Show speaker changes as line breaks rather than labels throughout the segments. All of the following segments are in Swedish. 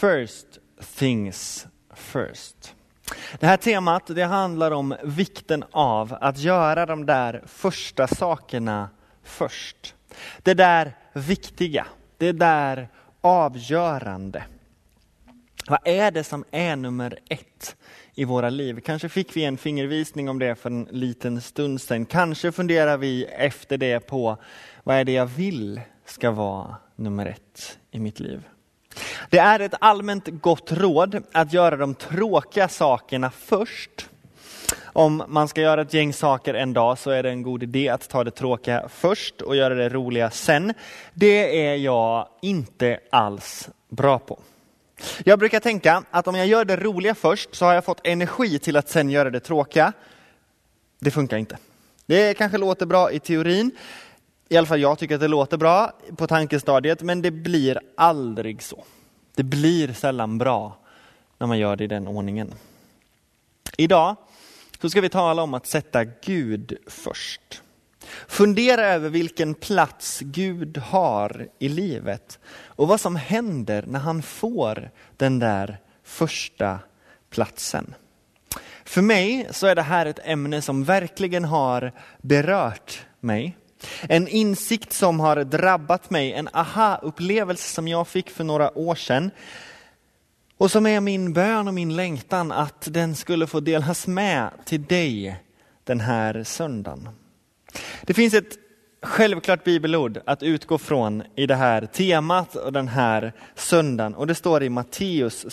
First things first. Det här temat, det handlar om vikten av att göra de där första sakerna först. Det där viktiga, det där avgörande. Vad är det som är nummer 1 i våra liv? Kanske fick vi en fingervisning om det för en liten stund sedan. Kanske funderar vi efter det på vad är det jag vill ska vara nummer 1 i mitt liv. Det är ett allmänt gott råd att göra de tråkiga sakerna först. Om man ska göra ett gäng saker en dag så är det en god idé att ta det tråkiga först och göra det roliga sen. Det är jag inte alls bra på. Jag brukar tänka att om jag gör det roliga först så har jag fått energi till att sen göra det tråkiga. Det funkar inte. Det kanske låter bra i teorin. I alla fall jag tycker att det låter bra på tankestadiet, men det blir aldrig så. Det blir sällan bra när man gör det i den ordningen. Idag så ska vi tala om att sätta Gud först. Fundera över vilken plats Gud har i livet och vad som händer när han får den där första platsen. För mig så är det här ett ämne som verkligen har berört mig. En insikt som har drabbat mig, en aha-upplevelse som jag fick för några år sedan. Och som är min bön och min längtan att den skulle få delas med till dig den här söndagen. Det finns ett självklart bibelord att utgå från i det här temat och den här söndagen. Och det står i Matteus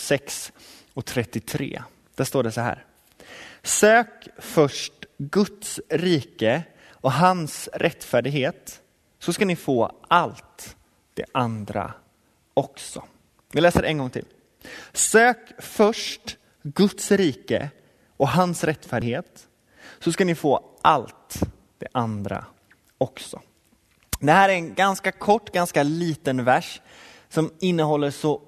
6:33. Där står det så här. Sök först Guds rike och hans rättfärdighet, så ska ni få allt det andra också. Vi läser en gång till. Sök först Guds rike och hans rättfärdighet, så ska ni få allt det andra också. Det här är en ganska kort, ganska liten vers som innehåller så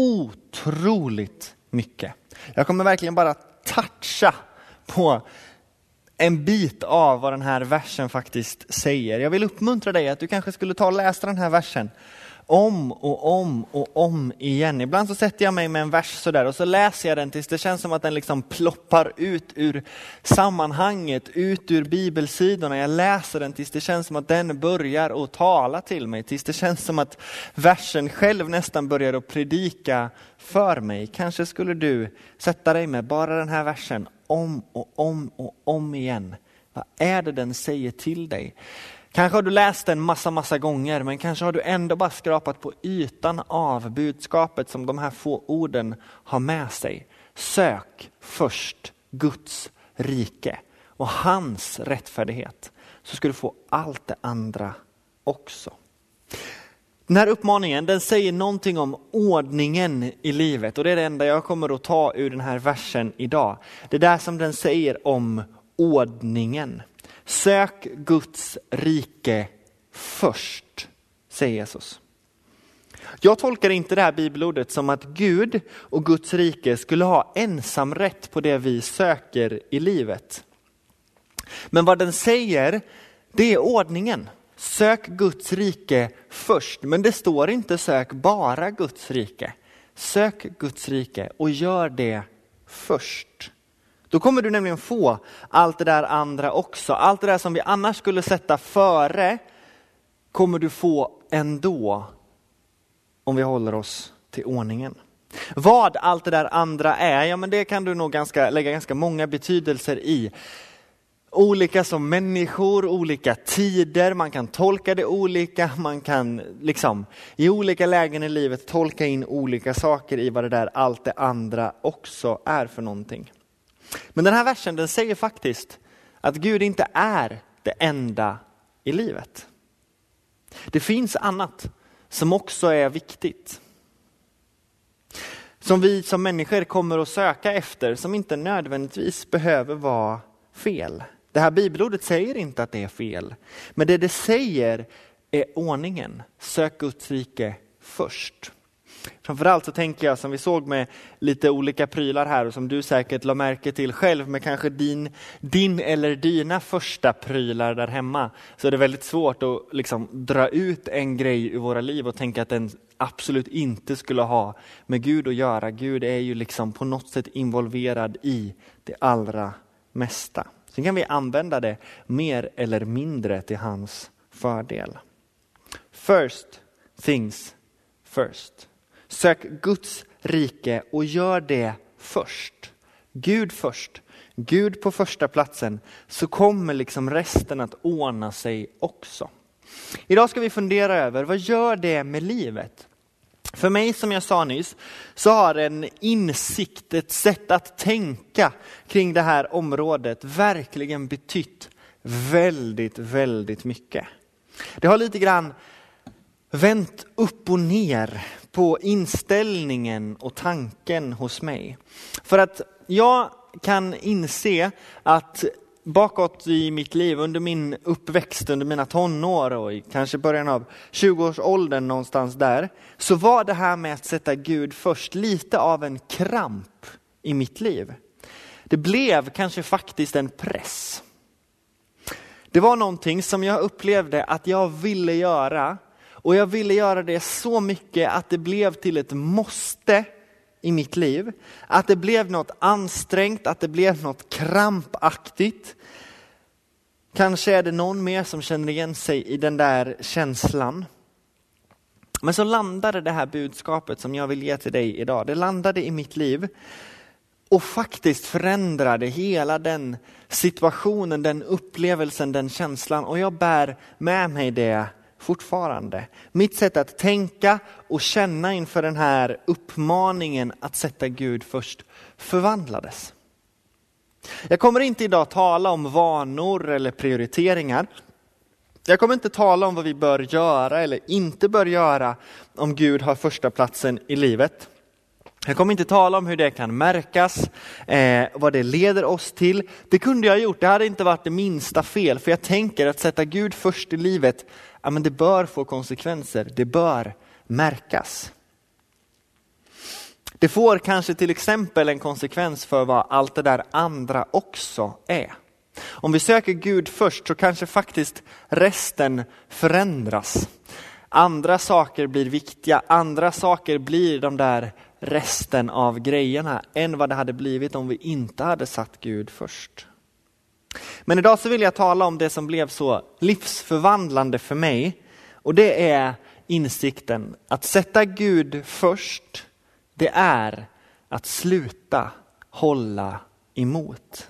otroligt mycket. Jag kommer verkligen bara toucha på en bit av vad den här versen faktiskt säger. Jag vill uppmuntra dig att du kanske skulle ta och läsa den här versen om och om igen. Ibland så sätter jag mig med en vers sådär och så läser jag den tills det känns som att den liksom ploppar ut ur sammanhanget, ut ur bibelsidorna. Jag läser den tills det känns som att den börjar att tala till mig. Tills det känns som att versen själv nästan börjar att predika för mig. Kanske skulle du sätta dig med bara den här versen om igen. Vad är det den säger till dig? Kanske har du läst den massa gånger, men kanske har du ändå bara skrapat på ytan av budskapet som de här få orden har med sig. Sök först Guds rike och hans rättfärdighet, så ska du få allt det andra också. Den här uppmaningen, den säger någonting om ordningen i livet, och det är det enda jag kommer att ta ur den här versen idag. Det är där som den säger om ordningen. Sök Guds rike först, säger Jesus. Jag tolkar inte det här bibelordet som att Gud och Guds rike skulle ha ensam rätt på det vi söker i livet. Men vad den säger, det är ordningen. Sök Guds rike först, men det står inte sök bara Guds rike. Sök Guds rike och gör det först. Då kommer du nämligen få allt det där andra också. Allt det där som vi annars skulle sätta före kommer du få ändå om vi håller oss till ordningen. Vad allt det där andra är, ja men det kan du nog lägga ganska många betydelser i. Olika som människor, olika tider, man kan tolka det olika, man kan liksom i olika lägen i livet tolka in olika saker i vad det där allt det andra också är för någonting. Men den här versen, den säger faktiskt att Gud inte är det enda i livet. Det finns annat som också är viktigt. Som vi som människor kommer att söka efter, som inte nödvändigtvis behöver vara fel. Det här bibelordet säger inte att det är fel. Men det säger är ordningen. Sök Guds rike först. Framförallt så tänker jag, som vi såg med lite olika prylar här och som du säkert la märke till själv, med kanske din eller dina första prylar där hemma, så är det väldigt svårt att liksom dra ut en grej ur våra liv och tänka att den absolut inte skulle ha med Gud att göra. Gud är ju liksom på något sätt involverad i det allra mesta. Sen kan vi använda det mer eller mindre till hans fördel. First things first. Sök Guds rike och gör det först. Gud först. Gud på första platsen, så kommer liksom resten att ordna sig också. Idag ska vi fundera över, vad gör det med livet? För mig, som jag sa nyss, så har en insikt, ett sätt att tänka kring det här området verkligen betytt väldigt, väldigt mycket. Det har lite grann vänt upp och ner på inställningen och tanken hos mig. För att jag kan inse att bakåt i mitt liv, under min uppväxt, under mina tonår och i kanske början av 20-årsåldern någonstans där, så var det här med att sätta Gud först lite av en kramp i mitt liv. Det blev kanske faktiskt en press. Det var någonting som jag upplevde att jag ville göra, och jag ville göra det så mycket att det blev till ett måste i mitt liv. Att det blev något ansträngt, att det blev något krampaktigt. Kanske är det någon mer som känner igen sig i den där känslan. Men så landade det här budskapet som jag vill ge till dig idag. Det landade i mitt liv och faktiskt förändrade hela den situationen, den upplevelsen, den känslan. Och jag bär med mig det fortfarande. Mitt sätt att tänka och känna inför den här uppmaningen att sätta Gud först förvandlades. Jag kommer inte idag tala om vanor eller prioriteringar. Jag kommer inte tala om vad vi bör göra eller inte bör göra om Gud har första platsen i livet. Jag kommer inte tala om hur det kan märkas, vad det leder oss till. Det kunde jag ha gjort, det hade inte varit det minsta fel. För jag tänker att sätta Gud först i livet, ja, men det bör få konsekvenser, det bör märkas. Det får kanske till exempel en konsekvens för vad allt det där andra också är. Om vi söker Gud först så kanske faktiskt resten förändras. Andra saker blir viktiga, andra saker blir de där resten av grejerna än vad det hade blivit om vi inte hade satt Gud först. Men idag så vill jag tala om det som blev så livsförvandlande för mig, och det är insikten att sätta Gud först, det är att sluta hålla emot.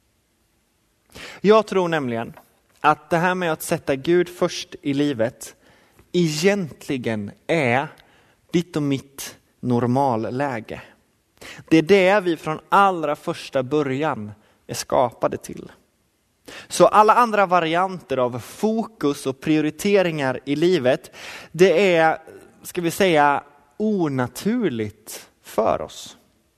Jag tror nämligen att det här med att sätta Gud först i livet egentligen är ditt och mitt normalläge. Det är det vi från allra första början är skapade till. Så alla andra varianter av fokus och prioriteringar i livet, det är, ska vi säga, onaturligt för oss.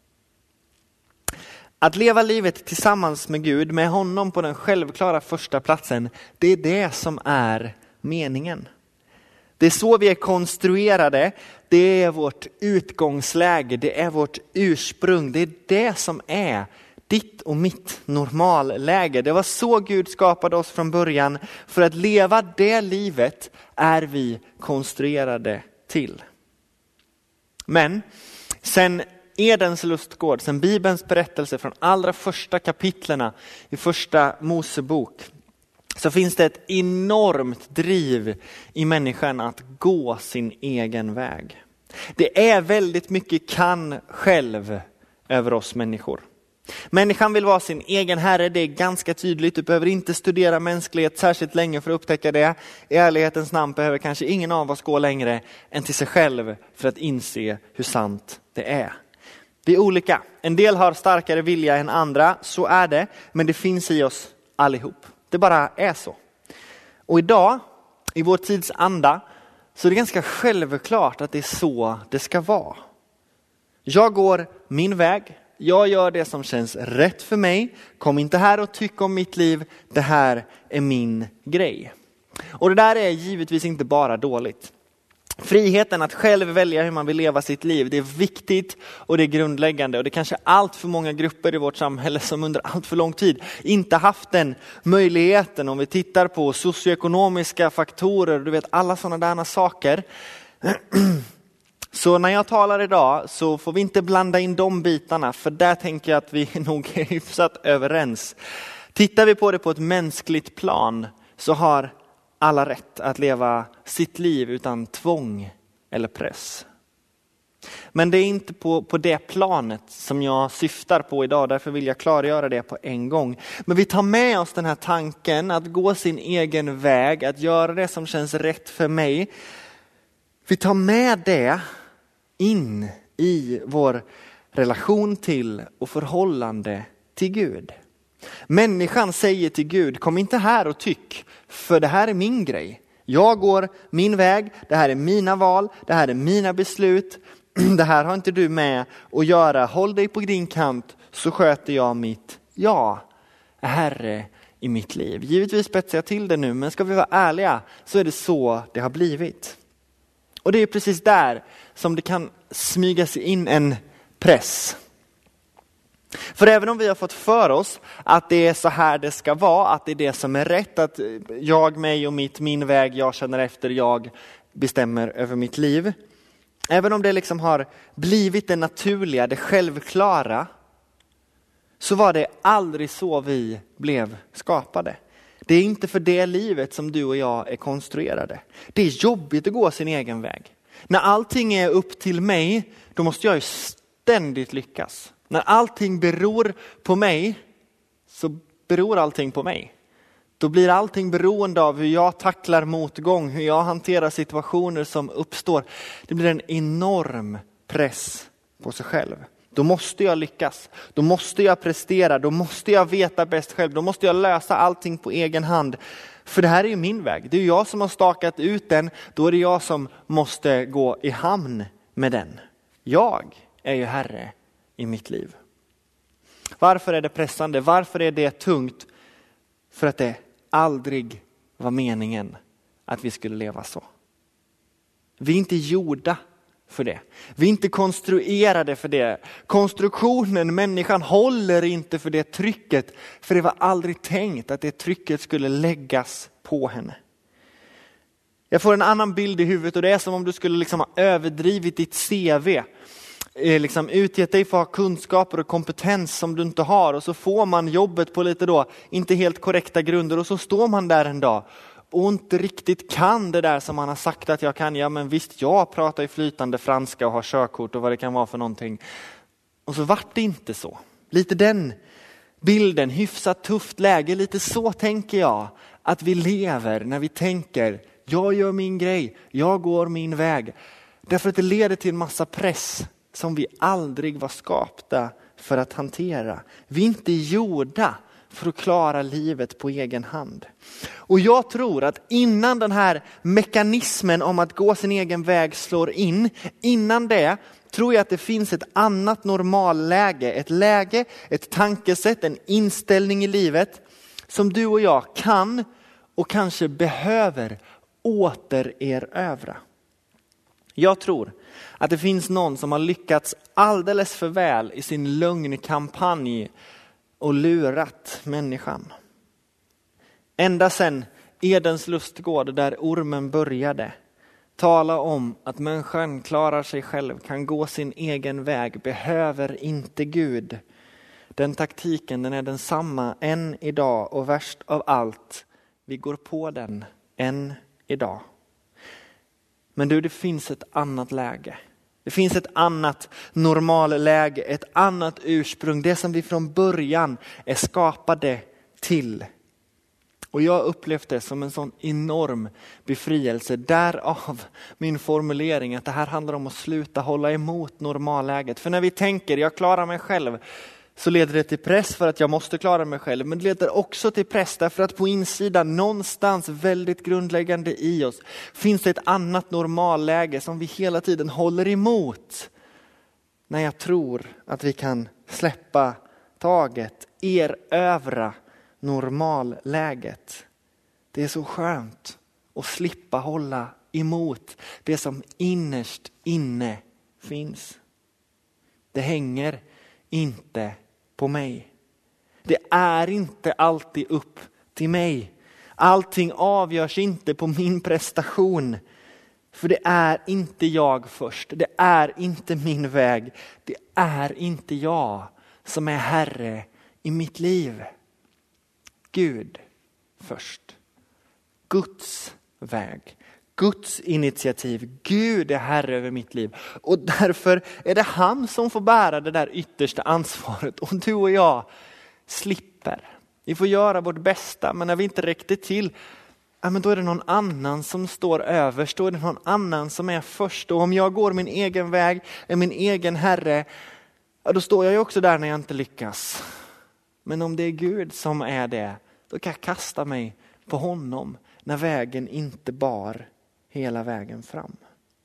Att leva livet tillsammans med Gud, med honom på den självklara första platsen, det är det som är meningen. Det är så vi är konstruerade, det är vårt utgångsläge, det är vårt ursprung, det är det som är ditt och mitt normalläge. Det var så Gud skapade oss från början. För att leva det livet är vi konstruerade till. Men sen Edens lustgård, sen Bibelns berättelse från allra första kapitlerna i första Mosebok, så finns det ett enormt driv i människan att gå sin egen väg. Det är väldigt mycket kan själv över oss människor. Människan vill vara sin egen herre, det är ganska tydligt. Du behöver inte studera mänsklighet särskilt länge för att upptäcka det. I ärlighetens namn behöver kanske ingen av oss gå längre än till sig själv för att inse hur sant det är. Vi är olika. En del har starkare vilja än andra, så är det. Men det finns i oss allihop. Det bara är så. Och idag, i vår tids anda, så är det ganska självklart att det är så det ska vara. Jag går min väg. Jag gör det som känns rätt för mig. Kom inte här och tyck om mitt liv. Det här är min grej. Och det där är givetvis inte bara dåligt. Friheten att själv välja hur man vill leva sitt liv, det är viktigt och det är grundläggande. Och det är kanske allt för många grupper i vårt samhälle som under allt för lång tid inte haft den möjligheten. Om vi tittar på socioekonomiska faktorer, du vet alla sådana där saker. Så när jag talar idag så får vi inte blanda in de bitarna, för där tänker jag att vi nog är hyfsat överens. Tittar vi på det på ett mänskligt plan så har alla rätt att leva sitt liv utan tvång eller press. Men det är inte på det planet som jag syftar på idag, därför vill jag klargöra det på en gång. Men vi tar med oss den här tanken att gå sin egen väg, att göra det som känns rätt för mig. Vi tar med det in i vår relation till och förhållande till Gud. Människan säger till Gud, kom inte här och tyck, för det här är min grej. Jag går min väg, det här är mina val, det här är mina beslut. Det här har inte du med att göra. Håll dig på din kant så sköter jag mitt Herre i mitt liv. Givetvis spetsar jag till det nu, men ska vi vara ärliga så är det så det har blivit. Och det är precis där som det kan smyga sig in en press. För även om vi har fått för oss att det är så här det ska vara, att det är det som är rätt, att jag, mig och min väg, jag känner efter, jag bestämmer över mitt liv. Även om det liksom har blivit det naturliga, det självklara, så var det aldrig så vi blev skapade. Det är inte för det livet som du och jag är konstruerade. Det är jobbigt att gå sin egen väg. När allting är upp till mig, då måste jag ju ständigt lyckas. När allting beror på mig, så beror allting på mig. Då blir allting beroende av hur jag tacklar motgång, hur jag hanterar situationer som uppstår. Det blir en enorm press på sig själv. Då måste jag lyckas, då måste jag prestera, då måste jag veta bäst själv, då måste jag lösa allting på egen hand. För det här är ju min väg, det är jag som har stakat ut den, då är det jag som måste gå i hamn med den. Jag är ju herre i mitt liv. Varför är det pressande? Varför är det tungt? För att det aldrig var meningen att vi skulle leva så. Vi är inte gjorda för det. Vi är inte konstruerade för det. Konstruktionen, människan, håller inte för det trycket. För det var aldrig tänkt att det trycket skulle läggas på henne. Jag får en annan bild i huvudet, och det är som om du skulle liksom ha överdrivit ditt CV. Liksom utgett dig för att ha kunskaper och kompetens som du inte har, och så får man jobbet på lite då inte helt korrekta grunder, och så står man där en dag och inte riktigt kan det där som man har sagt att jag kan. Ja, men visst, jag pratar ju flytande franska och har körkort och vad det kan vara för någonting. Och så vart det inte så. Lite den bilden, hyfsat tufft läge, lite så tänker jag att vi lever när vi tänker, jag gör min grej, jag går min väg. Därför att det leder till en massa press som vi aldrig var skapta för att hantera. Vi är inte gjorda för att klara livet på egen hand. Och jag tror att innan den här mekanismen om att gå sin egen väg slår in, innan det tror jag att det finns ett annat normalläge. Ett läge, ett tankesätt, en inställning i livet som du och jag kan och kanske behöver återerövra. Jag tror att det finns någon som har lyckats alldeles för väl i sin lögnkampanj och lurat människan. Ända sedan Edens lustgård, där ormen började tala om att människan klarar sig själv, kan gå sin egen väg, behöver inte Gud. Den taktiken, den är densamma än idag, och värst av allt, vi går på den än idag. Men du, det finns ett annat läge. Det finns ett annat normalläge, ett annat ursprung. Det som vi från början är skapade till. Och jag upplevt det som en sån enorm befrielse. Därav min formulering att det här handlar om att sluta hålla emot normalläget. För när vi tänker, jag klarar mig själv, så leder det till press för att jag måste klara mig själv. Men det leder också till press därför att på insidan, någonstans väldigt grundläggande i oss, finns det ett annat normalläge som vi hela tiden håller emot. När jag tror att vi kan släppa taget, erövra normalläget. Det är så skönt att slippa hålla emot det som innerst inne finns. Det hänger inte på mig. Det är inte alltid upp till mig. Allting avgörs inte på min prestation. För det är inte jag först. Det är inte min väg. Det är inte jag som är herre i mitt liv. Gud först. Guds väg. Guds initiativ. Gud är herre över mitt liv. Och därför är det han som får bära det där yttersta ansvaret. Och du och jag slipper. Vi får göra vårt bästa, men när vi inte räckte till, men då är det någon annan som står överst. Då är det någon annan som är först. Och om jag går min egen väg, är min egen herre, då står jag ju också där när jag inte lyckas. Men om det är Gud som är det, då kan jag kasta mig på honom när vägen inte bar hela vägen fram.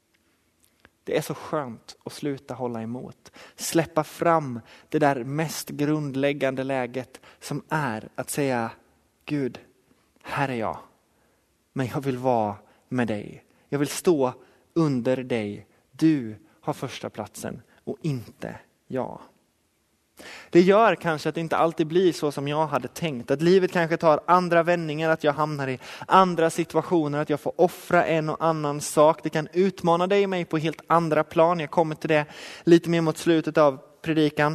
Det är så skönt att sluta hålla emot. Släppa fram det där mest grundläggande läget som är att säga: Gud, här är jag. Men jag vill vara med dig. Jag vill stå under dig. Du har första platsen och inte jag. Det gör kanske att det inte alltid blir så som jag hade tänkt. Att livet kanske tar andra vändningar, att jag hamnar i andra situationer, att jag får offra en och annan sak. Det kan utmana dig och mig på helt andra plan. Jag kommer till det lite mer mot slutet av predikan.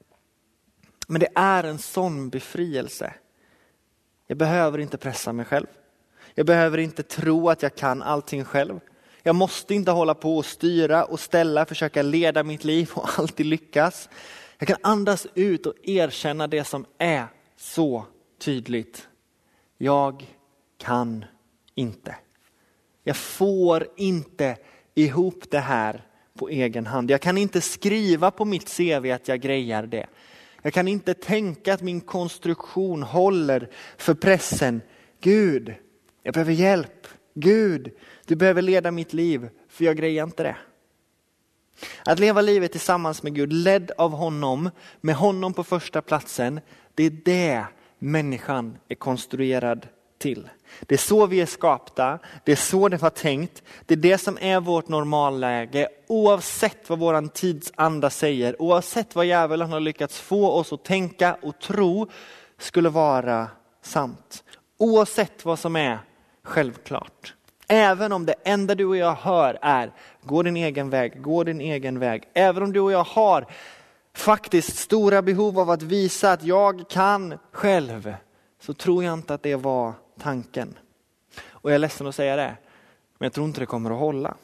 Men det är en sån befrielse. Jag behöver inte pressa mig själv. Jag behöver inte tro att jag kan allting själv. Jag måste inte hålla på och styra och ställa, försöka leda mitt liv och alltid lyckas. Jag kan andas ut och erkänna det som är så tydligt. Jag kan inte. Jag får inte ihop det här på egen hand. Jag kan inte skriva på mitt CV att jag grejar det. Jag kan inte tänka att min konstruktion håller för pressen. Gud, jag behöver hjälp. Gud, du behöver leda mitt liv, för jag grejar inte det. Att leva livet tillsammans med Gud, ledd av honom, med honom på första platsen, det är det människan är konstruerad till. Det är så vi är skapta, det är så det var tänkt, det är det som är vårt normalläge, oavsett vad våran tidsanda säger, oavsett vad djävulen har lyckats få oss att tänka och tro skulle vara sant. Oavsett vad som är självklart. Även om det enda du och jag hör är: gå din egen väg, gå din egen väg. Även om du och jag har faktiskt stora behov av att visa att jag kan själv, så tror jag inte att det var tanken. Och jag är ledsen att säga det, men jag tror inte det kommer att hålla.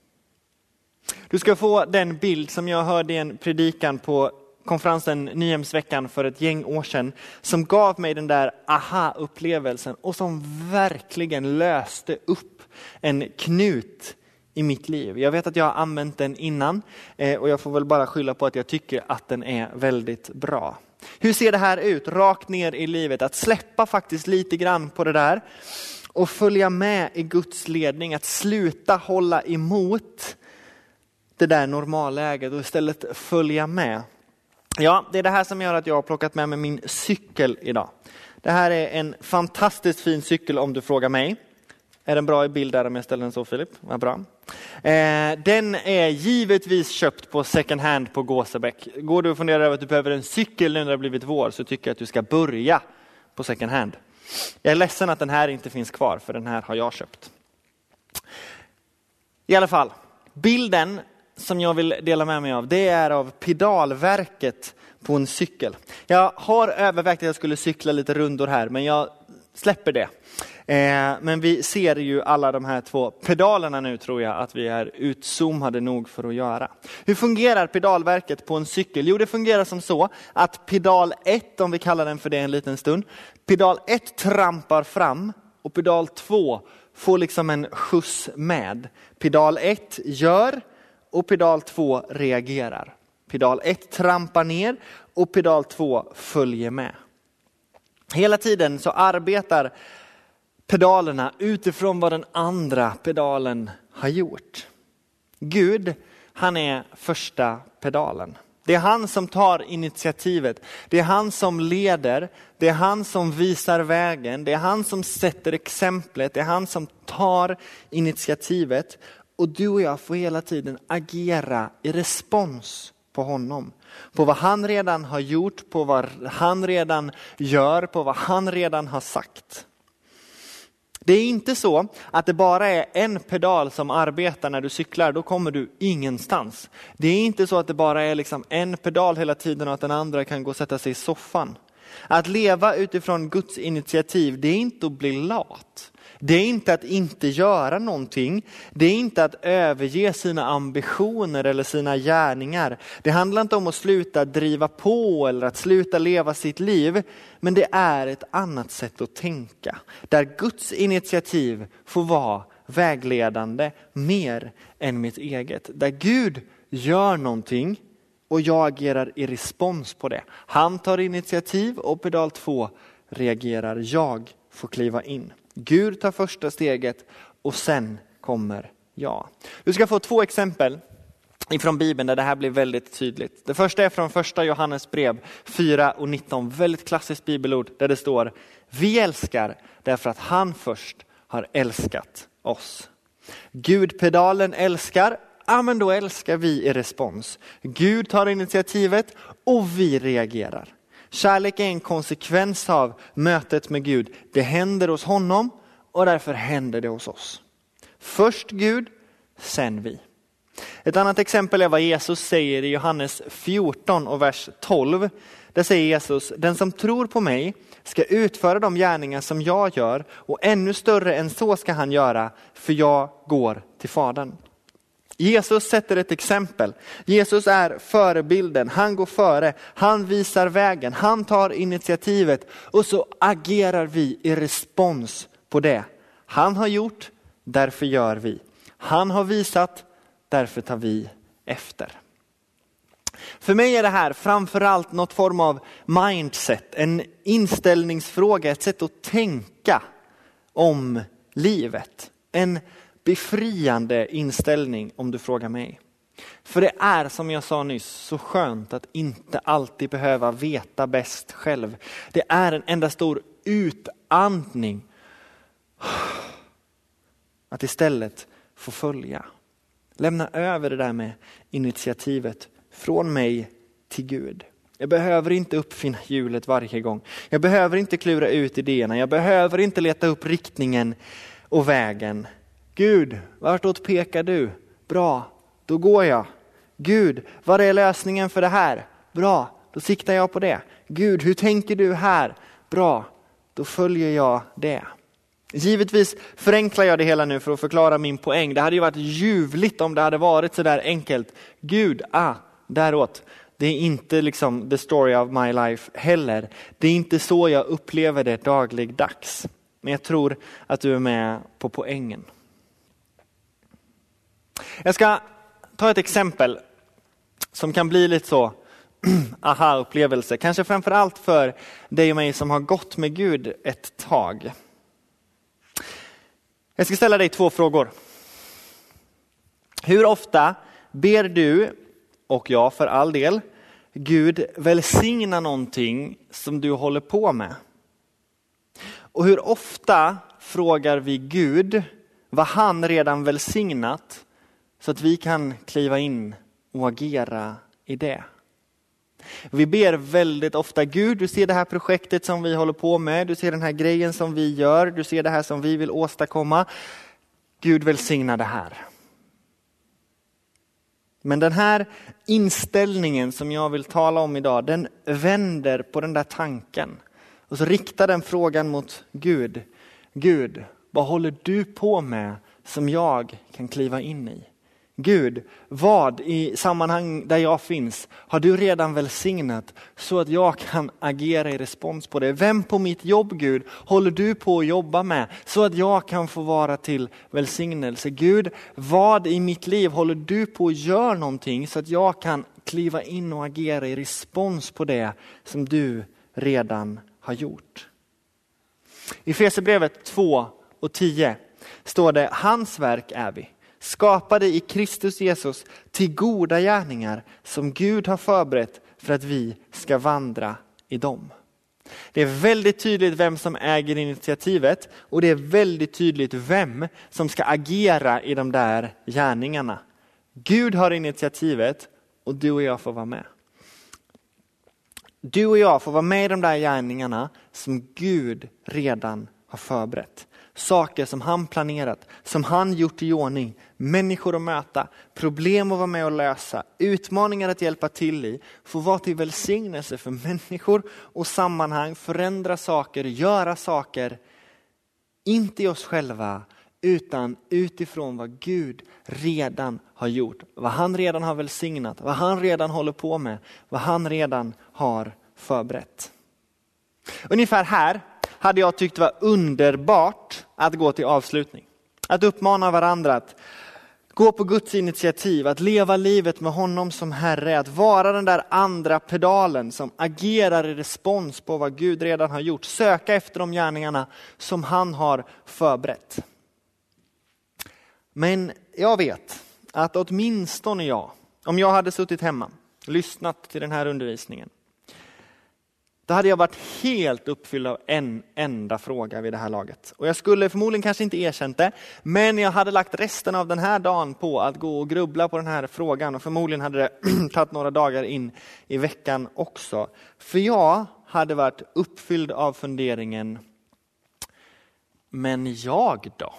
Du ska få den bild som jag hörde i en predikan på konferensen Nyhemsveckan för ett gäng år sedan, som gav mig den där aha-upplevelsen och som verkligen löste upp en knut i mitt liv. Jag vet att jag har använt den innan och jag får väl bara skylla på att jag tycker att den är väldigt bra. Hur ser det här ut rakt ner i livet? Att släppa faktiskt lite grann på det där och följa med i Guds ledning. Att sluta hålla emot det där normalläget och istället följa med. Ja, det är det här som gör att jag har plockat med mig min cykel idag. Det här är en fantastiskt fin cykel om du frågar mig. Är den bra i bild där om jag ställer den så, Filip? Vad bra. Den är givetvis köpt på second hand på Gåsebäck. Går du och funderar över att du behöver en cykel nu när det har blivit vår, så tycker jag att du ska börja på second hand. Jag är ledsen att den här inte finns kvar, för den här har jag köpt. I alla fall, bilden som jag vill dela med mig av, det är av pedalverket på en cykel. Jag har övervägt att jag skulle cykla lite rundor här, men jag släpper det. Men vi ser ju alla de här två pedalerna nu, tror jag att vi är utzoomade nog för att göra. Hur fungerar pedalverket på en cykel? Jo, det fungerar som så att pedal 1, om vi kallar den för det en liten stund, pedal 1 trampar fram och pedal 2 får liksom en skjuts med. Pedal 1 gör och pedal 2 reagerar. Pedal 1 trampar ner och pedal 2 följer med. Hela tiden så arbetar pedalerna utifrån vad den andra pedalen har gjort. Gud, han är första pedalen. Det är han som tar initiativet. Det är han som leder. Det är han som visar vägen. Det är han som sätter exemplet. Det är han som tar initiativet. Och du och jag får hela tiden agera i respons på honom. På vad han redan har gjort, på vad han redan gör, på vad han redan har sagt. Det är inte så att det bara är en pedal som arbetar när du cyklar, då kommer du ingenstans. Det är inte så att det bara är liksom en pedal hela tiden och att den andra kan gå och sätta sig i soffan. Att leva utifrån Guds initiativ, det är inte att bli lat. Det är inte att inte göra någonting. Det är inte att överge sina ambitioner eller sina gärningar. Det handlar inte om att sluta driva på eller att sluta leva sitt liv. Men det är ett annat sätt att tänka. Där Guds initiativ får vara vägledande mer än mitt eget. Där Gud gör någonting och jag agerar i respons på det. Han tar initiativ och pedal 2 reagerar. Jag får kliva in. Gud tar första steget och sen kommer jag. Du ska få 2 exempel ifrån Bibeln där det här blir väldigt tydligt. Det första är från första Johannes brev 4:19. Väldigt klassiskt bibelord där det står: vi älskar därför att han först har älskat oss. Gud-pedalen älskar, ja men då älskar vi i respons. Gud tar initiativet och vi reagerar. Kärlek är en konsekvens av mötet med Gud. Det händer hos honom och därför händer det hos oss. Först Gud, sen vi. Ett annat exempel är vad Jesus säger i Johannes 14 och vers 12. Där säger Jesus: den som tror på mig ska utföra de gärningar som jag gör, och ännu större än så ska han göra, för jag går till Fadern. Jesus sätter ett exempel. Jesus är förebilden. Han går före. Han visar vägen. Han tar initiativet. Och så agerar vi i respons på det. Han har gjort, därför gör vi. Han har visat, därför tar vi efter. För mig är det här framförallt något form av mindset. En inställningsfråga. Ett sätt att tänka om livet. En befriande inställning om du frågar mig. För det är, som jag sa nyss, så skönt att inte alltid behöva veta bäst själv. Det är en enda stor utandning. Att istället få följa. Lämna över det där med initiativet från mig till Gud. Jag behöver inte uppfinna hjulet varje gång. Jag behöver inte klura ut idéerna. Jag behöver inte leta upp riktningen och vägen. Gud, vartåt pekar du? Bra, då går jag. Gud, vad är lösningen för det här? Bra, då siktar jag på det. Gud, hur tänker du här? Bra, då följer jag det. Givetvis förenklar jag det hela nu för att förklara min poäng. Det hade ju varit ljuvligt om det hade varit så där enkelt. Gud, däråt. Det är inte liksom the story of my life heller. Det är inte så jag upplever det dagligdags. Men jag tror att du är med på poängen. Jag ska ta ett exempel som kan bli lite så aha-upplevelse. Kanske framförallt för dig och mig som har gått med Gud ett tag. Jag ska ställa dig 2 frågor. Hur ofta ber du, och jag för all del, Gud välsigna någonting som du håller på med? Och hur ofta frågar vi Gud vad han redan välsignat, så att vi kan kliva in och agera i det? Vi ber väldigt ofta: Gud, du ser det här projektet som vi håller på med. Du ser den här grejen som vi gör. Du ser det här som vi vill åstadkomma. Gud, välsigna det här. Men den här inställningen som jag vill tala om idag, den vänder på den där tanken. Och så riktar den frågan mot Gud. Gud, vad håller du på med som jag kan kliva in i? Gud, vad i sammanhang där jag finns har du redan välsignat så att jag kan agera i respons på det? Vem på mitt jobb, Gud, håller du på att jobba med så att jag kan få vara till välsignelse? Gud, vad i mitt liv håller du på att göra någonting så att jag kan kliva in och agera i respons på det som du redan har gjort? I Efesierbrevet 2:10 står det: hans verk är vi, skapade i Kristus Jesus till goda gärningar som Gud har förberett för att vi ska vandra i dem. Det är väldigt tydligt vem som äger initiativet och det är väldigt tydligt vem som ska agera i de där gärningarna. Gud har initiativet och du och jag får vara med. Du och jag får vara med i de där gärningarna som Gud redan har förberett. Saker som han planerat, som han gjort i ordning, människor att möta, problem att vara med och lösa, utmaningar att hjälpa till i, få vara till välsignelse för människor och sammanhang, förändra saker, göra saker, inte i oss själva utan utifrån vad Gud redan har gjort, vad han redan har välsignat, vad han redan håller på med, vad han redan har förberett. Ungefär här hade jag tyckt var underbart att gå till avslutning. Att uppmana varandra att gå på Guds initiativ, att leva livet med honom som Herre, att vara den där andra pedalen som agerar i respons på vad Gud redan har gjort. Söka efter de gärningarna som han har förberett. Men jag vet att åtminstone jag, om jag hade suttit hemma och lyssnat till den här undervisningen, då hade jag varit helt uppfylld av en enda fråga vid det här laget. Och jag skulle förmodligen kanske inte erkänt det, men jag hade lagt resten av den här dagen på att gå och grubbla på den här frågan. Och förmodligen hade det tagit några dagar in i veckan också. För jag hade varit uppfylld av funderingen, men jag då?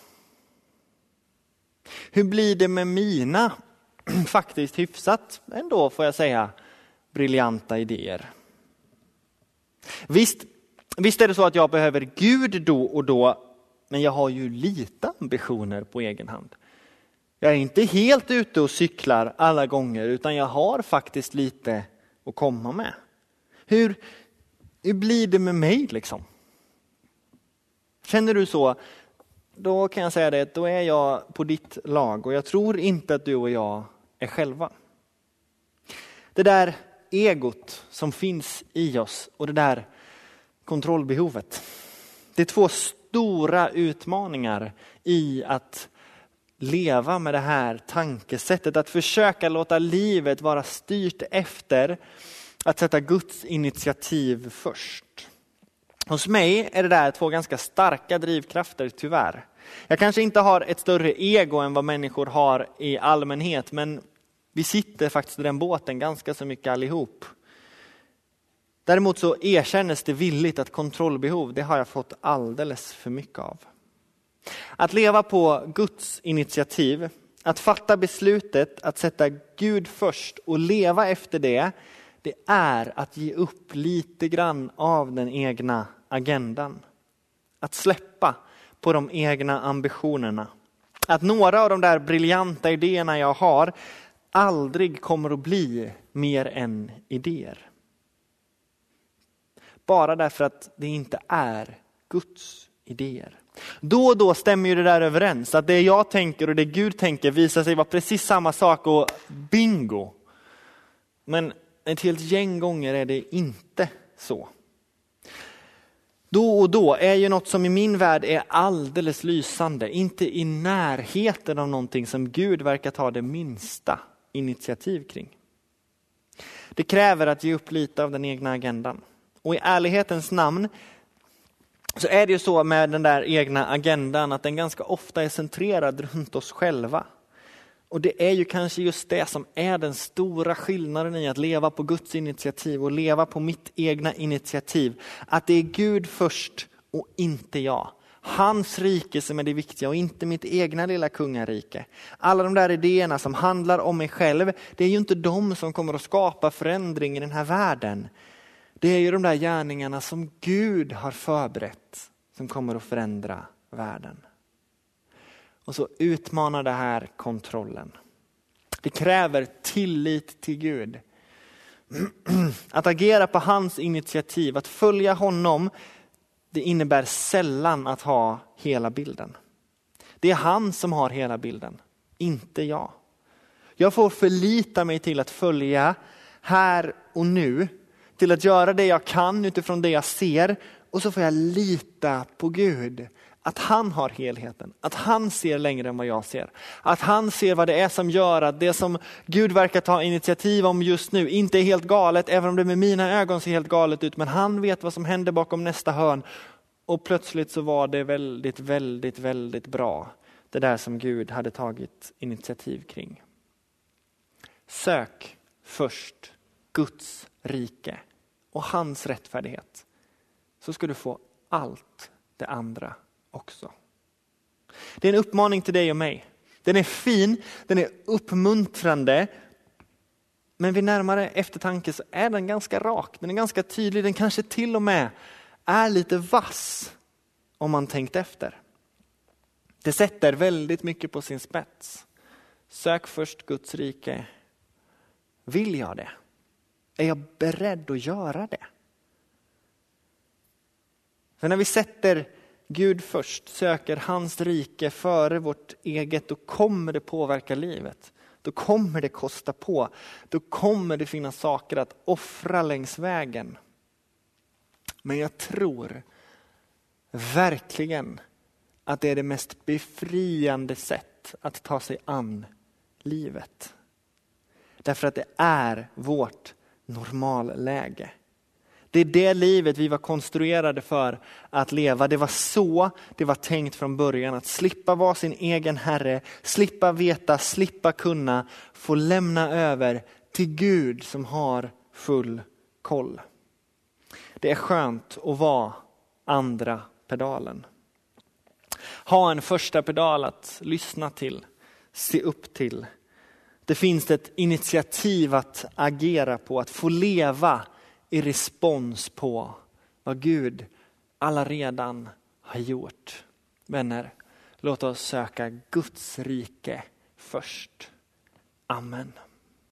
Hur blir det med mina faktiskt hyfsat ändå får jag säga briljanta idéer? Visst är det så att jag behöver Gud då och då, men jag har ju lite ambitioner på egen hand. Jag är inte helt ute och cyklar alla gånger, utan jag har faktiskt lite att komma med. Hur blir det med mig liksom? Känner du så? Då kan jag säga det, då är jag på ditt lag och jag tror inte att du och jag är själva. Det där egot som finns i oss och det där kontrollbehovet. Det är två stora utmaningar i att leva med det här tankesättet. Att försöka låta livet vara styrt efter att sätta Guds initiativ först. Hos mig är det där två ganska starka drivkrafter tyvärr. Jag kanske inte har ett större ego än vad människor har i allmänhet, men vi sitter faktiskt i den båten ganska så mycket allihop. Däremot så erkännes det villigt att kontrollbehov, det har jag fått alldeles för mycket av. Att leva på Guds initiativ, att fatta beslutet att sätta Gud först och leva efter det, det är att ge upp lite grann av den egna agendan. Att släppa på de egna ambitionerna. Att några av de där briljanta idéerna jag har aldrig kommer att bli mer än idéer. Bara därför att det inte är Guds idéer. Då och då stämmer ju det där överens. Att det jag tänker och det Gud tänker visar sig vara precis samma sak och bingo. Men ett helt gäng gånger är det inte så. Då och då är ju något som i min värld är alldeles lysande. Inte i närheten av någonting som Gud verkar ta det minsta initiativ kring. Det kräver att ge upp lite av den egna agendan. Och i ärlighetens namn så är det ju så med den där egna agendan att den ganska ofta är centrerad runt oss själva. Och det är ju kanske just det som är den stora skillnaden i att leva på Guds initiativ och leva på mitt egna initiativ. Att det är Gud först och inte jag. Hans rike som är det viktiga och inte mitt egna lilla kungarike. Alla de där idéerna som handlar om mig själv, det är ju inte de som kommer att skapa förändring i den här världen. Det är ju de där gärningarna som Gud har förberett som kommer att förändra världen. Och så utmanar det här kontrollen. Det kräver tillit till Gud. Att agera på hans initiativ, att följa honom, det innebär sällan att ha hela bilden. Det är han som har hela bilden, inte jag. Jag får förlita mig till att följa här och nu, till att göra det jag kan utifrån det jag ser, och så får jag lita på Gud. att han har helheten, att han ser längre än vad jag ser. Att han ser vad det är som gör att det som Gud verkar ta initiativ om just nu inte är helt galet, även om det med mina ögon ser helt galet ut. Men han vet vad som händer bakom nästa hörn. Och plötsligt så var det väldigt, väldigt, väldigt bra. Det där som Gud hade tagit initiativ kring. Sök först Guds rike och hans rättfärdighet. Så ska du få allt det andra också. Det är en uppmaning till dig och mig. Den är fin, den är uppmuntrande. Men vid närmare eftertanke så är den ganska rak. Den är ganska tydlig. Den kanske till och med är lite vass om man tänkt efter. Det sätter väldigt mycket på sin spets. Sök först Guds rike. Vill jag det? Är jag beredd att göra det? För när vi sätter Gud först, söker hans rike före vårt eget, då kommer det påverka livet. Då kommer det kosta på. Då kommer det finnas saker att offra längs vägen. Men jag tror verkligen att det är det mest befriande sätt att ta sig an livet. Därför att det är vårt normalläge. Det är det livet vi var konstruerade för att leva. Det var så det var tänkt från början. Att slippa vara sin egen herre, slippa veta, slippa kunna, få lämna över till Gud som har full koll. Det är skönt att vara andra pedalen. Ha en första pedal att lyssna till, se upp till. Det finns ett initiativ att agera på, att få leva i respons på vad Gud allaredan har gjort. Vänner, låt oss söka Guds rike först. Amen.